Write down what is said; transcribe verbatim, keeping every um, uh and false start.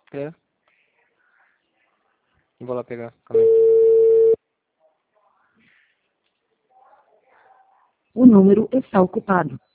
É. Vou lá pegar. Calma aí. O número está ocupado.